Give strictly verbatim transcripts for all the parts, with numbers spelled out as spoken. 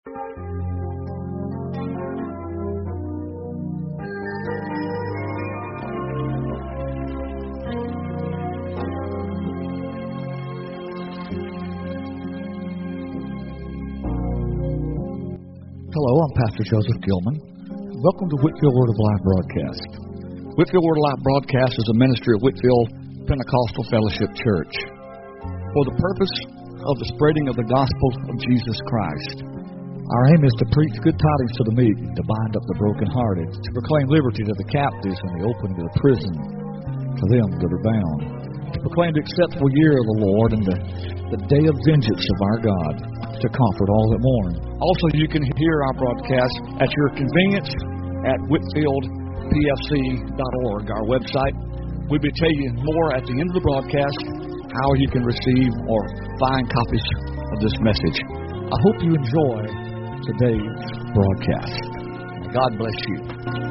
Hello, I'm Pastor Joseph Gilman. Welcome to Whitfield Word of Life broadcast. Whitfield Word of Life broadcast is a ministry of Whitfield Pentecostal Fellowship Church for the purpose of the spreading of the gospel of Jesus Christ. Our aim is to preach good tidings to the meek, to bind up the brokenhearted, to proclaim liberty to the captives and the opening of the prison to them that are bound, to proclaim the acceptable year of the Lord and the, the day of vengeance of our God, to comfort all that mourn. Also, you can hear our broadcast at your convenience at whitfield p f c dot org, our website. We'll be telling you more at the end of the broadcast how you can receive or find copies of this message. I hope you enjoy today's broadcast. God bless you.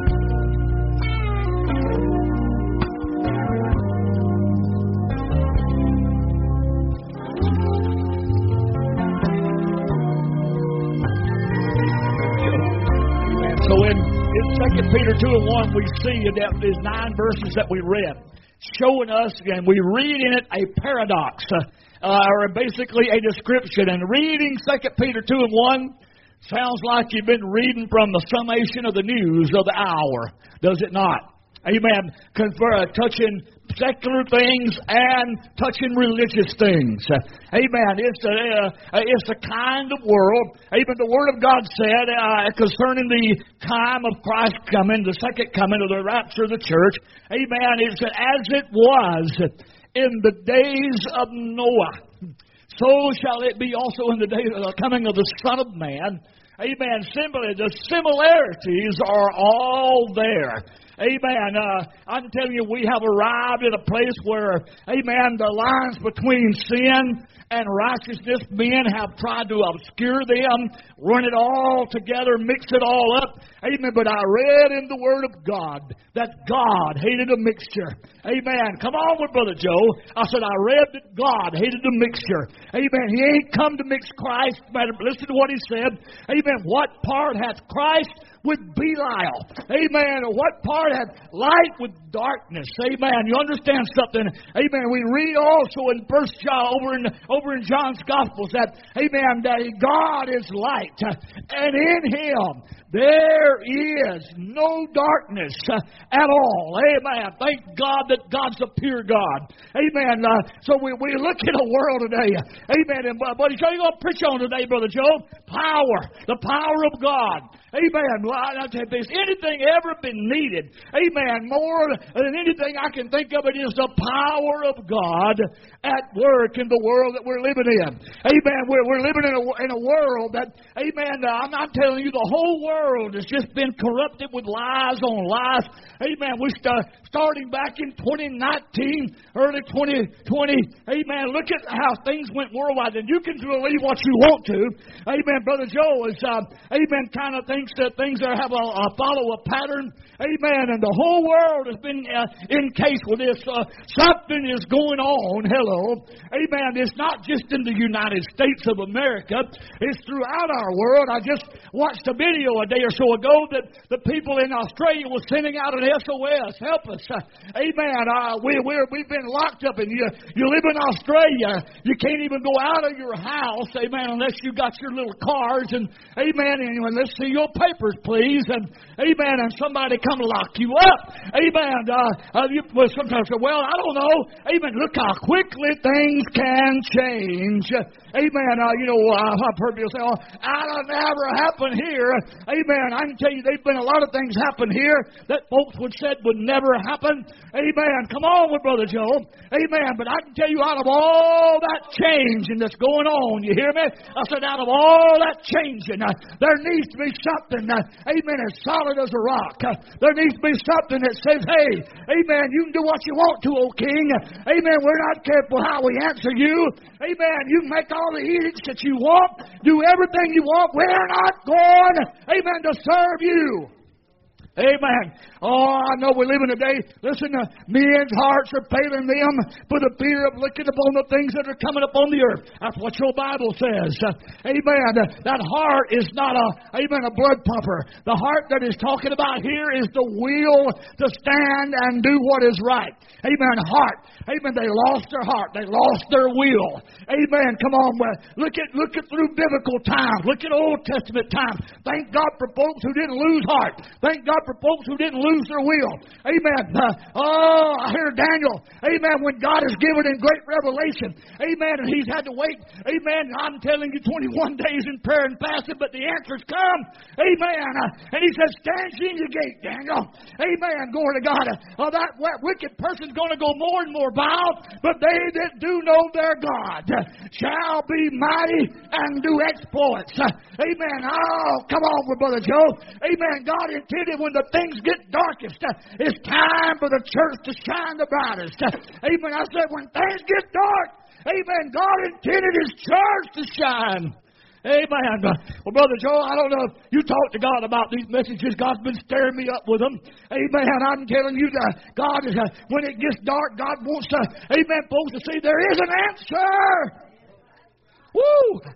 So in, in Second Peter two and one, we see that there's nine verses that we read, showing us, and we read in it a paradox, uh, or basically a description. And reading Second Peter two and one sounds like you've been reading from the summation of the news of the hour, does it not? Amen. Confer, touching secular things and touching religious things. Amen. It's a, uh, it's a kind of world. Amen. The Word of God said uh, concerning the time of Christ coming, the second coming of the rapture of the church. Amen. It said, as it was in the days of Noah, so shall it be also in the day of the coming of the Son of Man. Amen. Simply, the similarities are all there. Amen. Uh, I'm telling you, we have arrived at a place where, amen, the lines between sin and righteousness, men have tried to obscure them, run it all together, mix it all up. Amen. But I read in the Word of God that God hated a mixture. Amen. Come on with Brother Joe. I said, I read that God hated a mixture. Amen. He ain't come to mix Christ. Listen to what he said. Amen. What part hath Christ with Belial? Amen. What part had light with darkness? Amen. You understand something? Amen. We read also in First John, over in over in John's Gospels, that amen, that God is light, and in Him there is no darkness at all. Amen. Thank God that God's a pure God. Amen. Uh, so we, we look at a world today. Amen. And uh, buddy, so you're going to preach on today, Brother Joe? Power. The power of God. Amen. Well, I, I tell you, if there's anything ever been needed, amen, more than anything I can think of, it is the power of God at work in the world that we're living in. Amen. We're, we're living in a, in a world that, amen, uh, I'm not telling you, the whole world has just been corrupted with lies on lies. Amen. We start starting back in twenty nineteen, early twenty twenty. Amen. Look at how things went worldwide, and you can believe what you want to. Amen. Brother Joe is, uh, amen, kind of thinks that things are have a, a follow a pattern. Amen. And the whole world has been uh, encased with this. Uh, something is going on. Hello. Amen. It's not just in the United States of America. It's throughout our world. I just watched a video a day or so ago that the people in Australia were sending out an S O S. Help us. Uh, amen. Uh, we, we're, we've been locked up, and you, you live in Australia. You can't even go out of your house, amen, unless you got your little cards, and amen, and let's see your papers, please, and amen, and somebody come lock you up. Amen. Uh, uh, you, well, sometimes say, well, I don't know. Amen. Look how quickly things can change. Amen. Uh, you know, uh, I've heard people say, oh, that'll never happen here. Amen. I can tell you there's been a lot of things happen here that folks would said would never happen. Amen. Come on with Brother Joe. Amen. But I can tell you out of all that changing that's going on, you hear me? I said out of all that changing, uh, there needs to be something, uh, amen, as solid as a rock. Uh, there needs to be something that says, hey, amen, you can do what you want to, O King. Amen. We're not careful how we answer you. Amen. You can make all the edicts that you want, do everything you want. We're not going, amen, to serve you. Amen. Oh, I know we live in a day, listen, uh, men's hearts are failing them for the fear of looking upon the things that are coming upon the earth. That's what your Bible says. Uh, amen. Uh, that heart is not a, amen, a blood pumper. The heart that is talking about here is the will to stand and do what is right. Amen. Heart. Amen. They lost their heart. They lost their will. Amen. Come on. Well, look at, look at through biblical times. Look at Old Testament times. Thank God for folks who didn't lose heart. Thank God for folks who didn't lose their will. Amen. Uh, oh, I hear Daniel. Amen. When God has given him great revelation. Amen. And he's had to wait. Amen. I'm telling you, twenty-one days in prayer and fasting, but the answers come. Amen. Uh, and he says, stand ye in your gate, Daniel. Amen. Glory to God. Uh, that, that wicked person's going to go more and more vile, but they that do know their God shall be mighty and do exploits. Uh, amen. Oh, come on with Brother Joe. Amen. God intended when the things get darkest, uh, it's time for the church to shine the brightest. Uh, amen. I said when things get dark, amen, God intended His church to shine. Amen. Uh, well, Brother Joe, I don't know if you talk to God about these messages. God's been stirring me up with them. Amen. I'm telling you that God is, uh, when it gets dark, God wants to, amen, folks, to see there is an answer. Woo!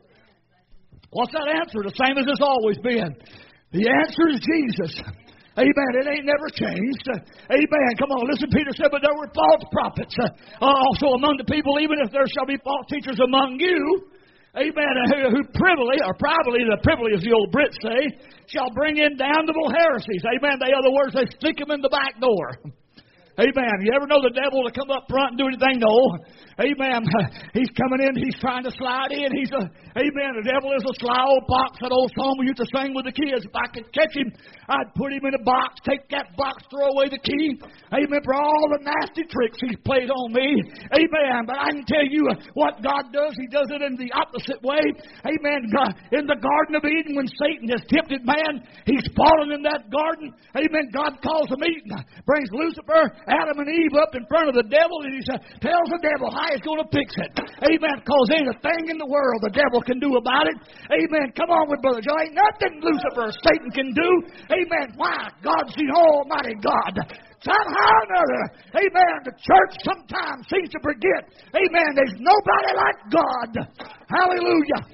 What's that answer? The same as it's always been. The answer is Jesus. Amen. It ain't never changed. Uh, amen. Come on. Listen, Peter said, but there were false prophets. Uh, also among the people, even if there shall be false teachers among you. Amen. Who, who privily, or privately, the privily as the old Brits say, shall bring in damnable heresies. Amen. In other words, they stick them in the back door. Amen. You ever know the devil to come up front and do anything? No. Amen. He's coming in. He's trying to slide in. He's a, amen. The devil is a sly old box. That old song we used to sing with the kids. If I could catch him, I'd put him in a box, take that box, throw away the key. Amen. For all the nasty tricks he's played on me. Amen. But I can tell you what God does. He does it in the opposite way. Amen. God, in the Garden of Eden, when Satan has tempted man, he's fallen in that garden. Amen. God calls him Eden. Brings Lucifer, Adam and Eve up in front of the devil, and he tells the devil how he's going to fix it. Amen. Because ain't a thing in the world the devil can do about it. Amen. Come on with Brother Joe. Ain't nothing Lucifer, Satan can do. Amen. Why? God's the Almighty God. Somehow or another, amen, the church sometimes seems to forget, amen, there's nobody like God. Hallelujah.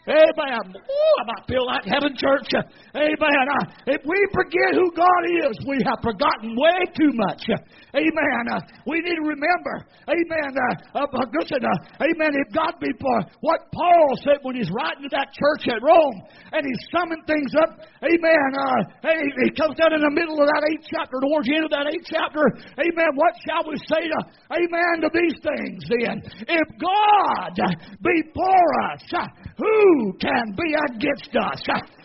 Amen. Ooh, I might feel like having church. Amen. Uh, if we forget who God is, we have forgotten way too much. Amen. Uh, we need to remember. Amen. Uh, uh, listen, uh, amen. If God be for what Paul said when he's writing to that church at Rome, and he's summing things up. Amen. Uh, hey, he comes down in the middle of that eighth chapter, towards the end of that eighth chapter. Amen. What shall we say to, amen, to these things then? If God be for us, who can be against us?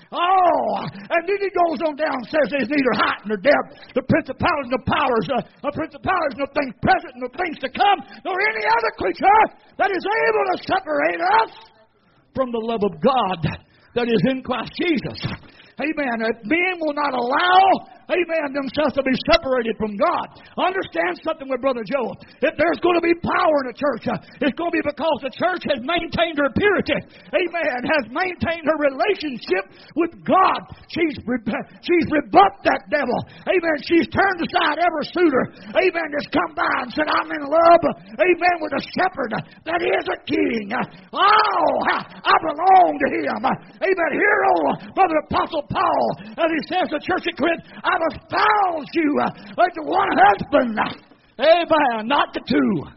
Oh, and then he goes on down and says there's neither height nor depth, the principalities nor powers, uh, the principalities nor things present nor things to come, nor any other creature that is able to separate us from the love of God that is in Christ Jesus. Amen. If men will not allow, amen, themselves to be separated from God. Understand something with Brother Joe. If there's going to be power in the church, uh, it's going to be because the church has maintained her purity. Amen. Has maintained her relationship with God. She's, re- she's rebuffed that devil. Amen. She's turned aside every suitor. Amen. That's come by and said, I'm in love. Amen. With a shepherd that is a king. Oh, I belong to him. Amen. Hero, Brother Apostle Paul, as he says to the church at Corinth, I've espoused you uh, to one husband. Amen. Not to two.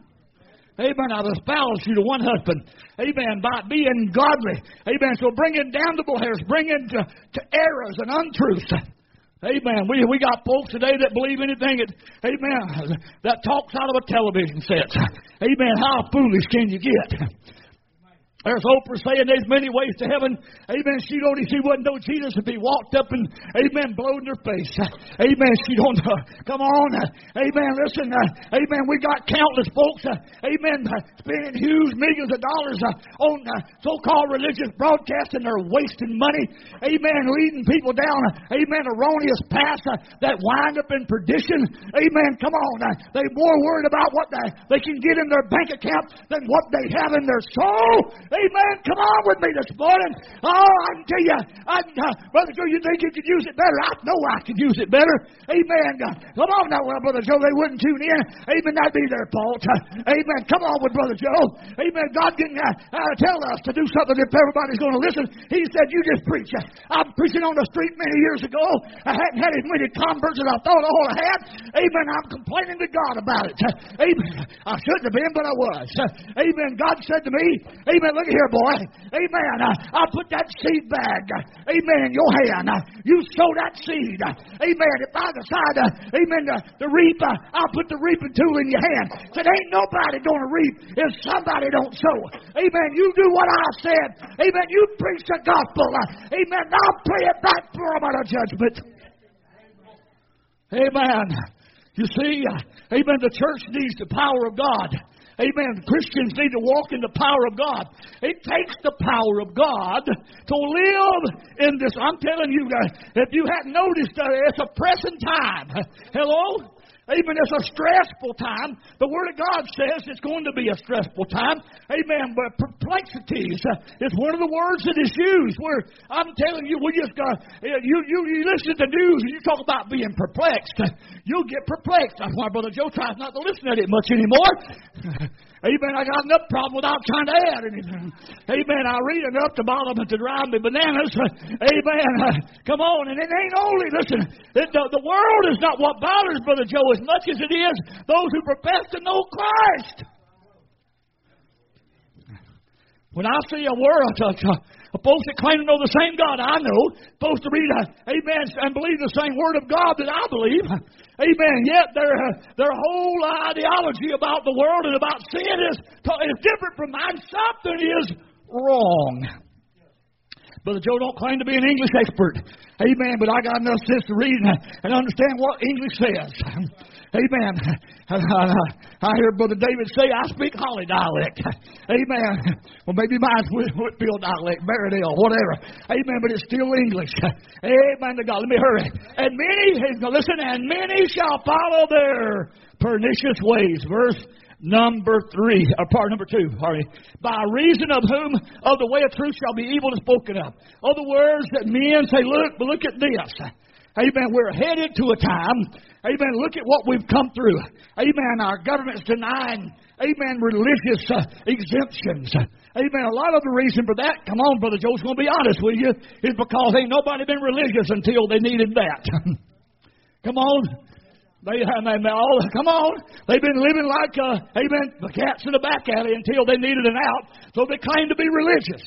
Amen. I've espoused you to one husband. Amen. By being godly. Amen. So bringing damnable hairs, bringing to, to errors and untruths. Amen. We we got folks today that believe anything that, amen, that talks out of a television set. Amen. How foolish can you get? There's Oprah saying there's many ways to heaven. Amen. She don't, she wouldn't know Jesus if he walked up and, amen, blowed in her face. Amen. She don't know. Come on. Amen. Listen. Uh, amen. We got countless folks. Uh, amen. Uh, spending huge millions of dollars uh, on uh, so-called religious broadcasts, and they're wasting money. Amen. Leading people down, uh, amen, erroneous paths uh, that wind up in perdition. Amen. Come on. Uh, they're more worried about what they, they can get in their bank account than what they have in their soul. Amen. Come on with me this morning. Oh, I can tell you, I, uh, Brother Joe, you think you could use it better? I know I could use it better. Amen. Uh, come on now, well, Brother Joe, they wouldn't tune in. Amen. That'd be their fault. Uh, amen. Come on with Brother Joe. Amen. God didn't uh, uh, tell us to do something if everybody's going to listen. He said, you just preach. I'm preaching on the street many years ago. I hadn't had as many converts as I thought I ought to have. Amen. I'm complaining to God about it. Amen. I shouldn't have been, but I was. Amen. God said to me, amen, look here, boy. Amen. I put that seed bag, amen, in your hand. You sow that seed. Amen. If I decide, amen, to, to reap, I'll put the reaping tool in your hand. Said, ain't nobody going to reap if somebody don't sow. Amen. You do what I said. Amen. You preach the gospel. Amen. I'll play it back for them out of judgment. Amen. You see, amen, the church needs the power of God. Amen. Christians need to walk in the power of God. It takes the power of God to live in this. I'm telling you, if you hadn't noticed, it's a pressing time. Hello? Amen. It's a stressful time. The Word of God says it's going to be a stressful time. Amen. But perplexities is one of the words that is used. Where I'm telling you, we just got you. You you listen to the news and you talk about being perplexed. You'll get perplexed. That's why Brother Joe tries not to listen to it much anymore. Amen. I got enough problem without trying to add anything. Amen. I read enough to bother them to drive me bananas. Amen. Come on. And it ain't only, listen, it, the, the world is not what bothers Brother Joe as much as it is those who profess to know Christ. When I see a world, a, a folks that claim to know the same God I know, supposed to read, a, amen, and believe the same Word of God that I believe, amen, yet their, their whole ideology about the world and about sin is, is different from mine. Something is wrong. Brother Joe don't claim to be an English expert. Amen. But I got enough sense to read and understand what English says. Amen. I hear Brother David say, I speak Holly dialect. Amen. Well, maybe mine's Whitfield dialect, Maridale, whatever. Amen. But it's still English. Amen to God. Let me hurry. And many, listen, and many shall follow their pernicious ways. Verse number three, or part number two, sorry. By reason of whom of the way of truth shall be evil spoken of. Other words, that men say, look, but look at this. Amen. We're headed to a time. Amen. Look at what we've come through. Amen. Our government's denying, amen, religious uh, exemptions. Amen. A lot of the reason for that, come on, Brother Joe's going to be honest with you, is because ain't nobody been religious until they needed that. Come on. They, they all, come on. They've been living like, uh, amen, the cats in the back alley until they needed an out, so they claim to be religious.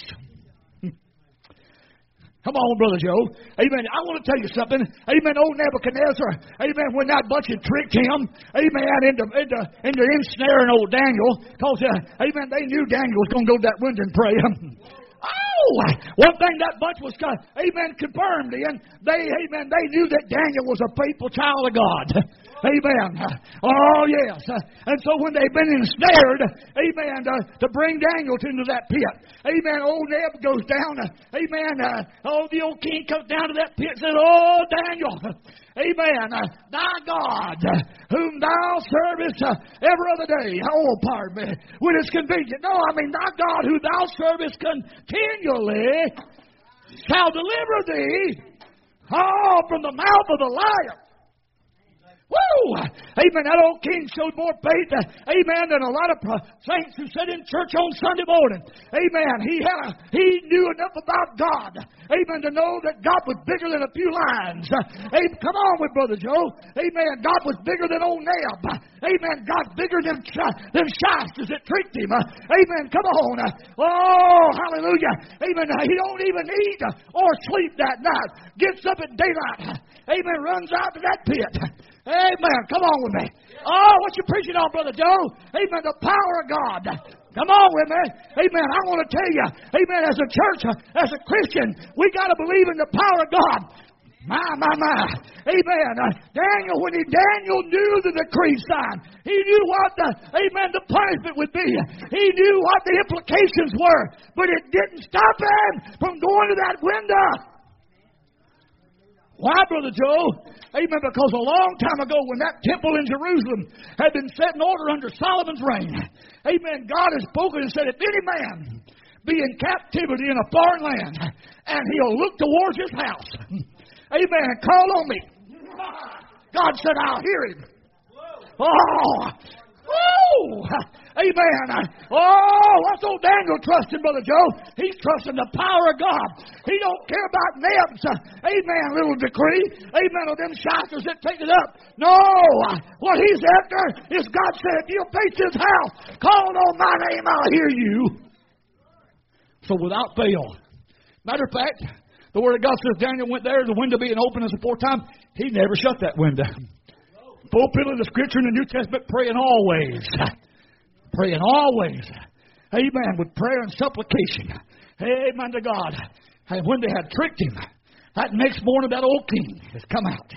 Come on, Brother Joe. Amen. I want to tell you something. Amen. Old Nebuchadnezzar. Amen. When that bunch had tricked him. Amen. Into, into, into ensnaring old Daniel. Because, uh, amen, they knew Daniel was going to go to that window and pray. Oh, one thing that bunch was, uh, amen, confirmed in. They, amen, they knew that Daniel was a faithful child of God. Amen. Oh, yes. And so when they've been ensnared, amen, uh, to bring Daniel into that pit. Amen. Old Neb goes down. Uh, amen. Uh, oh, the old king comes down to that pit and says, oh, Daniel. Amen. Uh, thy God, whom thou servest uh, every other day. Oh, pardon me. When it's convenient. No, I mean, thy God, who thou servest continually, shall deliver thee, oh, from the mouth of the lion. Woo! Amen. That old king showed more faith, uh, amen, than a lot of uh, saints who sit in church on Sunday morning. Amen. He had a, he knew enough about God, amen, to know that God was bigger than a few lines. Uh, amen. Come on with Brother Joe. Amen. God was bigger than old Neb. Amen. God's bigger than, uh, than shysters that tricked him. Uh, amen. Come on. Uh, oh, hallelujah. Amen. Uh, he don't even eat uh, or sleep that night. Gets up at daylight. Amen. Runs out to that pit. Amen. Come on with me. Oh, what you preaching on, Brother Joe? Amen. The power of God. Come on with me. Amen. I want to tell you, amen, as a church, as a Christian, we got to believe in the power of God. My, my, my. Amen. Uh, Daniel, when he, Daniel knew the decree sign, he knew what the, amen, the punishment would be. He knew what the implications were, but it didn't stop him from going to that window. Why, Brother Joe? Amen. Because a long time ago when that temple in Jerusalem had been set in order under Solomon's reign, amen, God has spoken and said, if any man be in captivity in a foreign land, and he'll look towards his house. Amen. Call on me. God said, I'll hear him. Oh, oh, amen. Oh, what's old Daniel trusting, Brother Joe? He's trusting the power of God. He don't care about Neb's, amen, little decree. Amen, of them shysters that take it up. No, what he's after is God said, if you'll face his house, call on my name, I'll hear you. So without fail. Matter of fact, the Word of God says Daniel went there, the window being open as the fourth time. He never shut that window. Fulfilling the Scripture in the New Testament, praying always. Praying always. Amen. With prayer and supplication. Amen to God. And when they had tricked him, that next morning that old king has come out.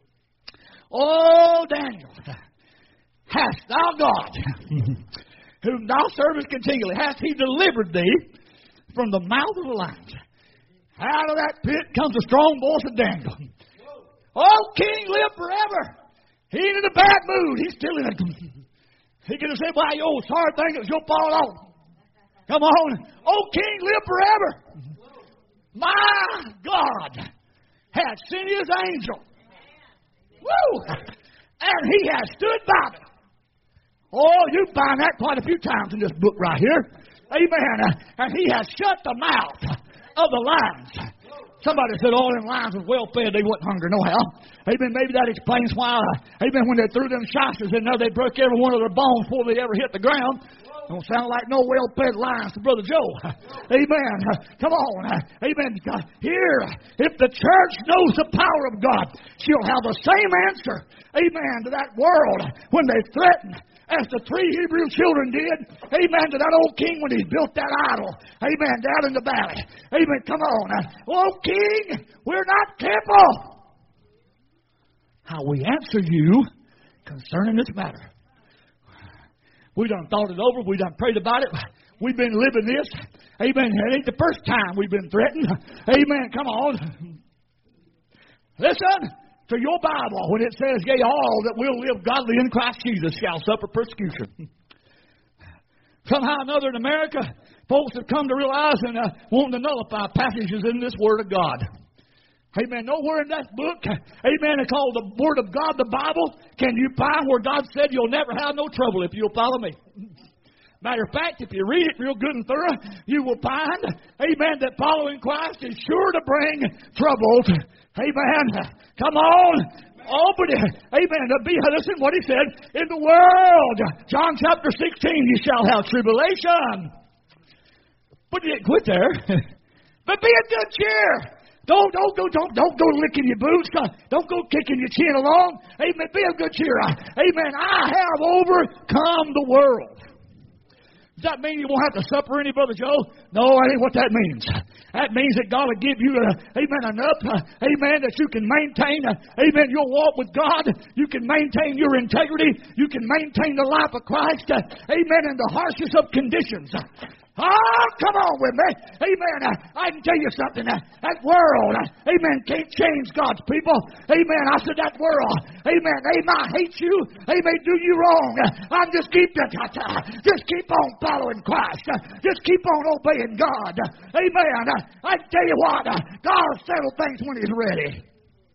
Oh, Daniel, hast thou God, whom thou servest continually, hath he delivered thee from the mouth of the lions? Out of that pit comes a strong voice of Daniel. Oh, king, live forever. He ain't in a bad mood. He's still in a... He could have said, well, you old sorry thing, it's your fault off. Come on. Oh, king, live forever. My God hath sent his angel. Woo! And he has stood by me. Oh, you find that quite a few times in this book right here. Amen. And he has shut the mouth of the lions. Somebody said all them lions was well fed, they wasn't hungry no how. Amen. Maybe that explains why, uh, amen, when they threw them shysters in there, they broke every one of their bones before they ever hit the ground. Don't sound like no well-fed lions to Brother Joe. Amen. Come on. Amen. Here, if the church knows the power of God, she'll have the same answer, amen, to that world when they threaten, as the three Hebrew children did, amen, to that old king when he built that idol, amen, down in the valley. Amen, come on. Oh, king, we're not careful how we answer you concerning this matter. We done thought it over. We done prayed about it. We've been living this. Amen. It ain't the first time we've been threatened. Amen. Come on. Listen to your Bible when it says, yea, all that will live godly in Christ Jesus shall suffer persecution. Somehow or another in America, folks have come to realize and uh, want to nullify passages in this Word of God. Amen. Nowhere in that book, amen, it's called the Word of God, the Bible, can you find where God said you'll never have no trouble if you'll follow me. Matter of fact, if you read it real good and thorough, you will find, amen, that following Christ is sure to bring troubles. Amen. Come on. Oh, but, amen, be, listen what he said, in the world, John chapter sixteen, you shall have tribulation. But you didn't quit there. But be of good cheer. Don't, don't go, don't, don't go licking your boots. Don't go kicking your chin along. Amen. Be of good cheer. Amen. I have overcome the world. Does that mean you won't have to suffer any, Brother Joe? No, that ain't what that means. That means that God will give you, uh, amen, enough, uh, amen, that you can maintain, uh, amen, your walk with God. You can maintain your integrity. You can maintain the life of Christ, uh, amen, in the harshest of conditions. Oh, come on with me. Amen. I can tell you something. That world, amen, can't change God's people. Amen. I said that world, amen, they might hate you. They may do you wrong. I'm just keep, just keep on following Christ. Just keep on obeying God. Amen. I can tell you what, God will settle things when He's ready.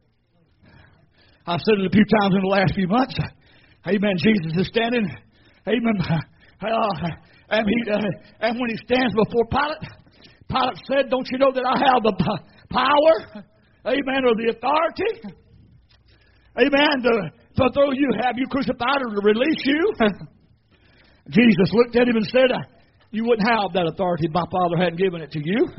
I've said it a few times in the last few months. Amen. Jesus is standing. Amen. Uh, And, he, uh, and when he stands before Pilate, Pilate said, don't you know that I have the power, amen, or the authority, amen, to, to throw you, have you crucified or to release you? Jesus looked at him and said, you wouldn't have that authority if my Father hadn't given it to you.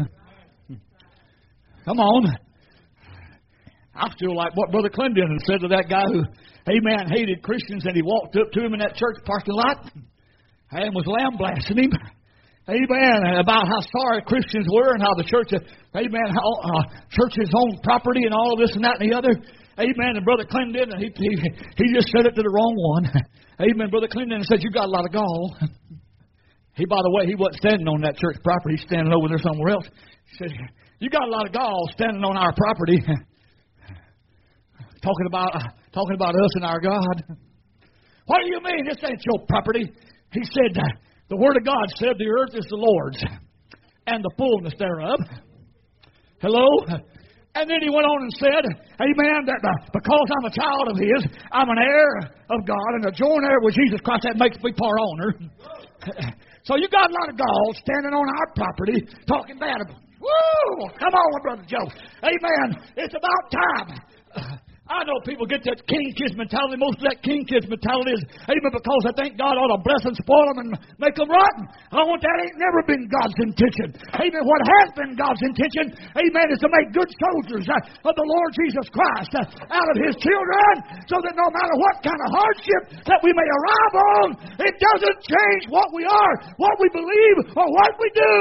Come on. I feel like what Brother Clendenin said to that guy who, amen, hated Christians, and he walked up to him in that church parking lot and was lambasting him, amen, about how sorry Christians were and how the church, amen, how uh, churches own property and all of this and that and the other, amen. And Brother Clendenin, he, he he just said it to the wrong one, amen. Brother Clendenin said, you got a lot of gall. He, by the way, he wasn't standing on that church property, he's standing over there somewhere else. He said, you got a lot of gall standing on our property, talking about uh, talking about us and our God. What do you mean? This ain't your property. He said, the Word of God said the earth is the Lord's and the fullness thereof. Hello? And then he went on and said, amen, that uh, because I'm a child of his, I'm an heir of God and a joint heir with Jesus Christ. That makes me part owner. So you got a lot of God standing on our property talking bad about it. Woo! Come on, Brother Joe. Amen. It's about time. I know people get that king kids mentality. Most of that king kids mentality is, amen, because they think God ought to bless and spoil them and make them rotten. I want that ain't never been God's intention. Amen. What has been God's intention, amen, is to make good soldiers uh, of the Lord Jesus Christ uh, out of his children, so that no matter what kind of hardship that we may arrive on, it doesn't change what we are, what we believe, or what we do.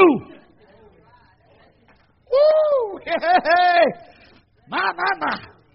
Woo! Hey! My, my, my.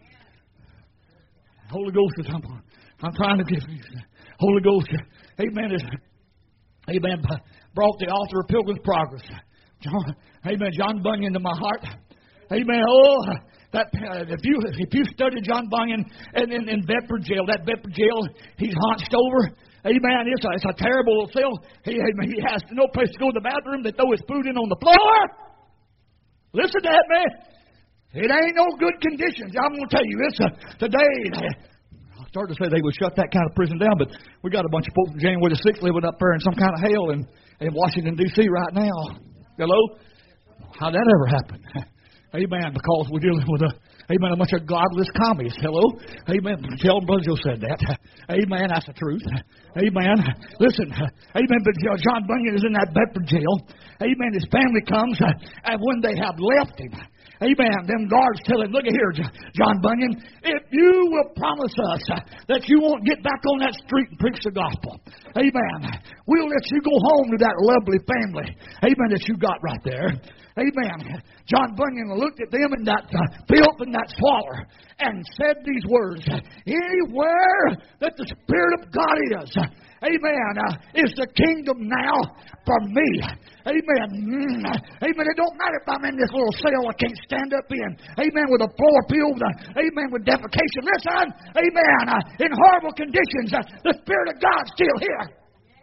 Holy Ghost is, I'm, I'm trying to give you, Holy Ghost, amen, is, amen, brought the author of Pilgrim's Progress. John, amen, John Bunyan to my heart. Amen. Oh, that uh, if you if you study John Bunyan in, in, in Bedford Jail, that Bedford Jail, he's hunched over. Amen. It's a, it's a terrible cell. He, he has no place to go to the bathroom. They throw his food in on the floor. Listen to that, man. It ain't no good conditions. I'm going to tell you, it's a, today, I started to say they would shut that kind of prison down, but we got a bunch of folks from January the sixth living up there in some kind of hell in, in Washington, D C right now. Hello? How'd that ever happen? Amen. Because we're dealing with a, amen, a bunch of godless commies. Hello? Amen. Tell them Brother Joe said that. Amen. That's the truth. Amen. Listen. Amen. But John Bunyan is in that Bedford jail. Amen. His family comes, and when they have left him, amen, them guards tell him, look at here, John Bunyan, if you will promise us that you won't get back on that street and preach the gospel, amen, we'll let you go home to that lovely family, amen, that you got right there. Amen. John Bunyan looked at them in that uh, filth and that swaller and said these words, anywhere that the Spirit of God is, amen, uh, is the kingdom now for me. Amen. Mm. Amen. It don't matter if I'm in this little cell I can't stand up in. Amen. With a floor filled, uh, amen, with defecation. Listen, amen, uh, in horrible conditions, uh, the Spirit of God's still here.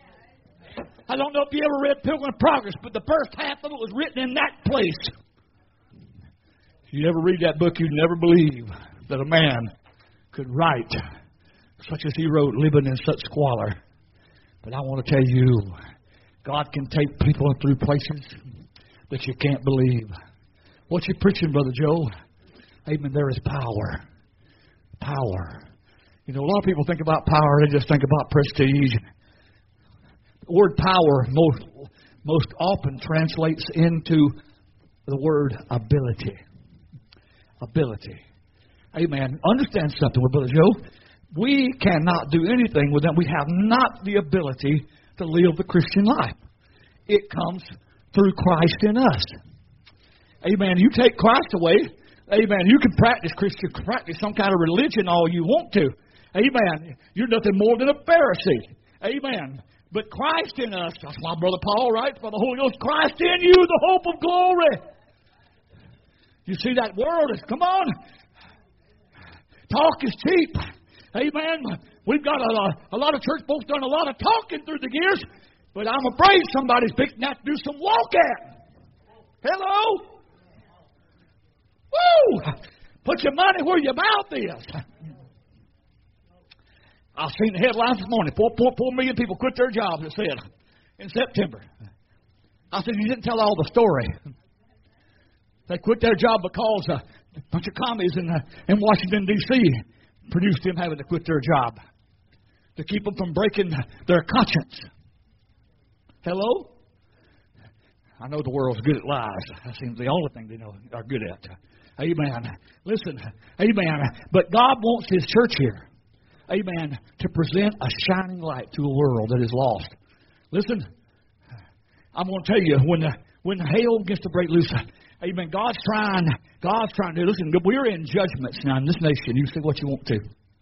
I don't know if you ever read Pilgrim's Progress, but the first half of it was written in that place. If you ever read that book, you'd never believe that a man could write such as he wrote, living in such squalor. But I want to tell you, God can take people through places that you can't believe. What you preaching, Brother Joe? Amen. There is power. Power. You know, a lot of people think about power, they just think about prestige. The word power most most often translates into the word ability. Ability. Amen. Understand something with Brother Joe. We cannot do anything with them. We have not the ability to live the Christian life. It comes through Christ in us. Amen. You take Christ away. Amen. You can practice Christian, practice some kind of religion all you want to. Amen. You're nothing more than a Pharisee. Amen. But Christ in us, that's why Brother Paul writes, by the Holy Ghost, Christ in you, the hope of glory. You see, that world is, come on, talk is cheap. Amen. We've got a, a lot of church folks done a lot of talking through the years, but I'm afraid somebody's fixing to do some walking. Hello? Woo! Put your money where your mouth is. I've seen the headlines this morning. Four point four million people quit their jobs, it said, in September. I said, you didn't tell all the story. They quit their job because uh, a bunch of commies in, uh, in Washington, D C produced them having to quit their job to keep them from breaking their conscience. Hello? I know the world's good at lies. That seems the only thing they know are good at. Amen. Listen, amen. But God wants His church here, amen, to present a shining light to a world that is lost. Listen, I'm going to tell you, when the, when hell gets to break loose, amen, God's trying, God's trying to, listen, we're in judgments now in this nation. You say what you want to.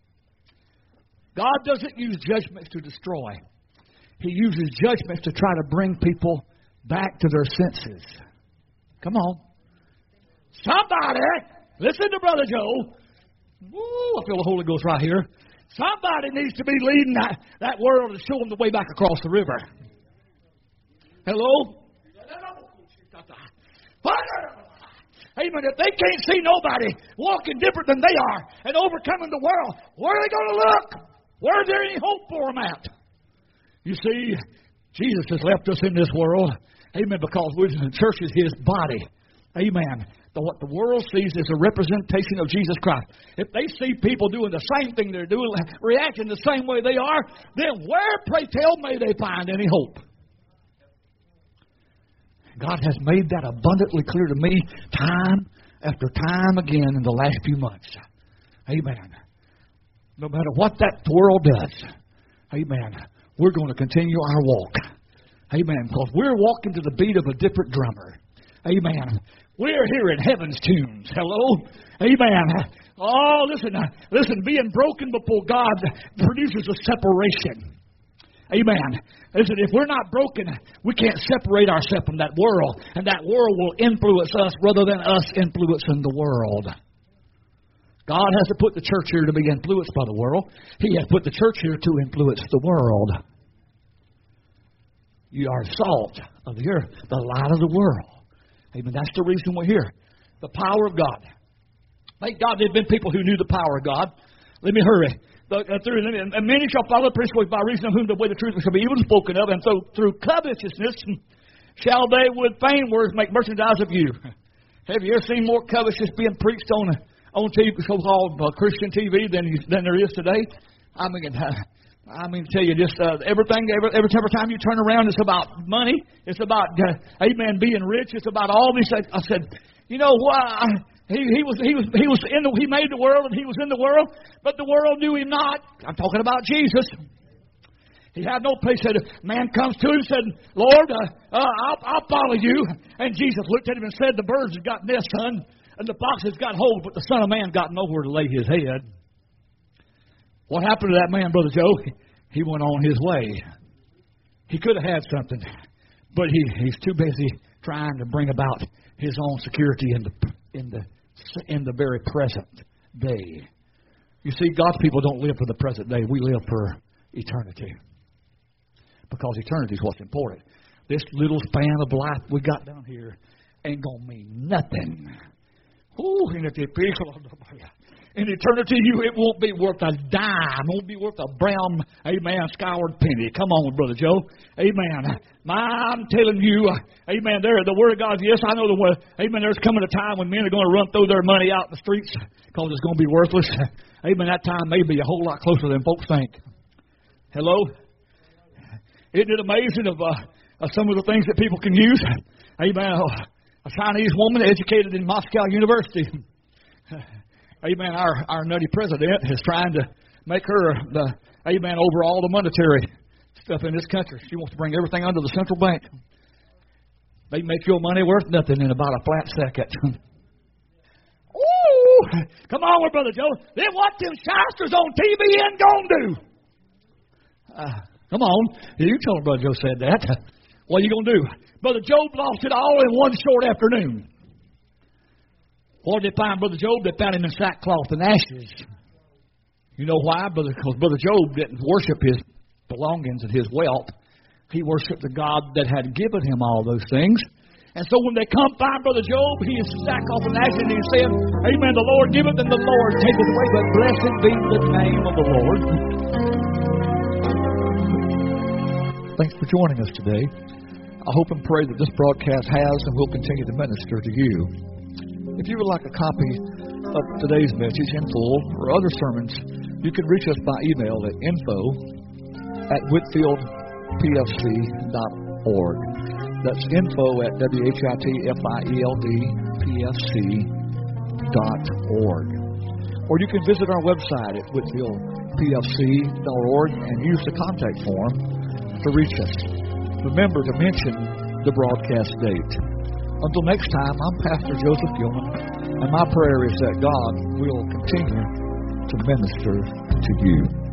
God doesn't use judgments to destroy. He uses judgments to try to bring people back to their senses. Come on. Somebody, listen to Brother Joe. Woo, I feel the Holy Ghost right here. Somebody needs to be leading that, that world and show them the way back across the river. Hello? Amen. If they can't see nobody walking different than they are and overcoming the world, where are they going to look? Where is there any hope for them at? You see, Jesus has left us in this world. Amen. Because the church is His body. Amen. The, what the world sees is a representation of Jesus Christ. If they see people doing the same thing they're doing, reacting the same way they are, then where, pray tell, may they find any hope? God has made that abundantly clear to me time after time again in the last few months. Amen. No matter what that world does, amen, we're going to continue our walk. Amen. Because we're walking to the beat of a different drummer. Amen. We're here in heaven's tunes. Hello? Amen. Oh, listen, listen, being broken before God produces a separation. Amen. Listen, if we're not broken, we can't separate ourselves from that world. And that world will influence us rather than us influencing the world. God has to put the church here to be influenced by the world. He has put the church here to influence the world. You are salt of the earth, the light of the world. Amen. That's the reason we're here. The power of God. Thank God there have been people who knew the power of God. Let me hurry. The, uh, through, and many shall follow principally by reason of whom the way of the truth shall be even spoken of, and so through covetousness shall they with vain words make merchandise of you. Have you ever seen more covetousness being preached on on T V, so-called uh, Christian T V than you, than there is today? I mean, uh, I mean, tell you, just uh, everything, every, every every time you turn around, it's about money. It's about, uh, amen, being rich. It's about all these things. I said, you know why? He, he was he was he was in the, he made the world and he was in the world, but the world knew him not. I'm talking about Jesus. He had no place. Said man comes to him and said, Lord, uh, uh, I'll, I'll follow you. And Jesus looked at him and said, the birds have got nests, son, and the foxes got holes, but the Son of Man got nowhere to lay his head. What happened to that man, Brother Joe? He went on his way. He could have had something, but he, he's too busy trying to bring about his own security in the in the in the very present day. You see, God's people don't live for the present day. We live for eternity. Because eternity is what's important. This little span of life we got down here ain't going to mean nothing. Ooh, in eternity, you it won't be worth a dime. It won't be worth a brown, amen, scoured penny. Come on, Brother Joe. Amen. My, I'm telling you, amen, there, the Word of God, yes, I know the word. Amen, there's coming a time when men are going to run throw their money out in the streets because it's going to be worthless. Amen, that time may be a whole lot closer than folks think. Hello? Isn't it amazing of, uh, of some of the things that people can use? Amen. A Chinese woman educated in Moscow University. Amen. Our our nutty president is trying to make her the amen over all the monetary stuff in this country. She wants to bring everything under the central bank. They make your money worth nothing in about a flat second. Ooh, come on, Brother Joe. Then what them shysters on T V ain't gonna do? Uh, come on, you told Brother Joe said that. What are you gonna do? Brother Job lost it all in one short afternoon. What did they find Brother Job? They found him in sackcloth and ashes. You know why? Brother, because Brother Job didn't worship his belongings and his wealth. He worshipped the God that had given him all those things. And so when they come find Brother Job, he is sackcloth and ashes, and he said, amen, the Lord giveth and the Lord taketh away, but blessed be the name of the Lord. Thanks for joining us today. I hope and pray that this broadcast has and will continue to minister to you. If you would like a copy of today's message in full or other sermons, you can reach us by email at info at whitfield p f c dot org. That's info at w h i t f i e l d p f c dot org. Or you can visit our website at whitfield p f c dot org and use the contact form to reach us. Remember to mention the broadcast date. Until next time, I'm Pastor Joseph Gilman, and my prayer is that God will continue to minister to you.